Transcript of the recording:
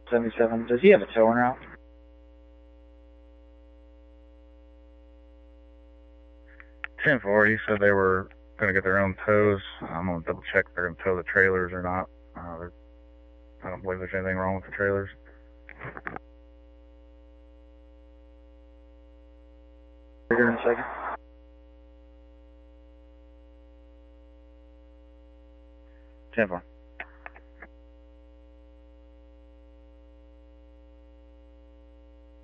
77, does he have a towing route? 10-4, he said they were going to get their own tows. I'm going to double check if they're going to tow the trailers or not. I don't believe there's anything wrong with the trailers. Here in a second. Ten-4.